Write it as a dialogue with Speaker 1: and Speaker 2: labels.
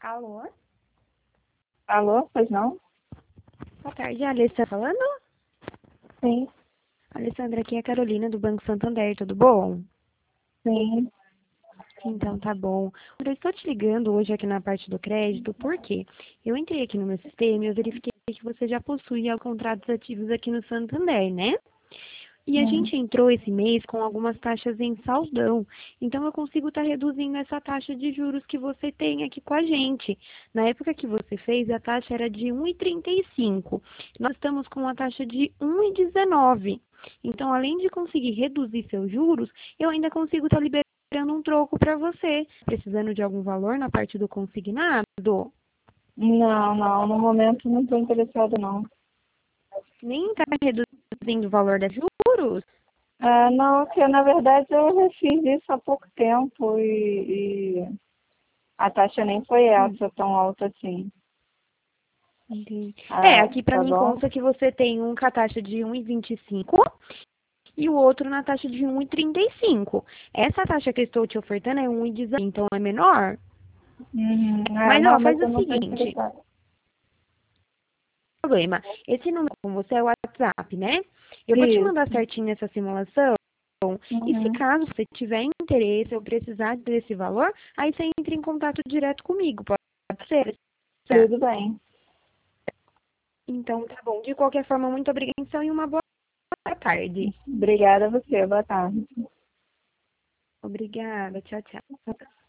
Speaker 1: Alô?
Speaker 2: Alô, pois não?
Speaker 1: Boa tarde, a Alessandra falando?
Speaker 2: Sim,
Speaker 1: Alessandra, aqui é a Carolina do Banco Santander, tudo bom?
Speaker 2: sim.
Speaker 1: Então, tá bom. Eu estou te ligando hoje aqui na parte do crédito, porque eu entrei aqui no meu sistema e eu verifiquei que você já possui contratos ativos aqui no Santander, né? E a
Speaker 2: Hum.
Speaker 1: gente entrou esse mês com algumas taxas em saldão. Então, eu consigo estar reduzindo essa taxa de juros que você tem aqui com a gente. Na época que você fez, a taxa era de 1,35. Nós estamos com uma taxa de 1,19. Então, além de conseguir reduzir seus juros, eu ainda consigo estar liberando um troco para você. Precisando de algum valor na parte do consignado?
Speaker 2: Não, não, no momento não estou interessada, não.
Speaker 1: Nem está reduzindo o valor dos juros?
Speaker 2: Não, porque na verdade eu já fiz isso há pouco tempo e a taxa nem foi essa tão alta assim.
Speaker 1: Entendi.
Speaker 2: Ah,
Speaker 1: Aqui para
Speaker 2: tá
Speaker 1: mim
Speaker 2: bom?
Speaker 1: consta que você tem um com a taxa de 1,25 e o outro na taxa de 1,35. Essa taxa que eu estou te ofertando é 1,19, então é menor.
Speaker 2: Uhum.
Speaker 1: Mas,
Speaker 2: Não,
Speaker 1: faz
Speaker 2: mas
Speaker 1: o
Speaker 2: eu não estou
Speaker 1: seguinte,
Speaker 2: interessada.
Speaker 1: problema. Esse número com você é o WhatsApp, né? Eu vou te mandar
Speaker 2: Isso.
Speaker 1: certinho essa simulação. E se
Speaker 2: Uhum.
Speaker 1: caso você tiver interesse ou precisar desse valor, aí você entra em contato direto comigo, pode ser?
Speaker 2: Tudo bem.
Speaker 1: Então, tá bom. De qualquer forma, muito obrigada e uma boa tarde.
Speaker 2: Obrigada a você. Boa tarde.
Speaker 1: Obrigada. Tchau, tchau.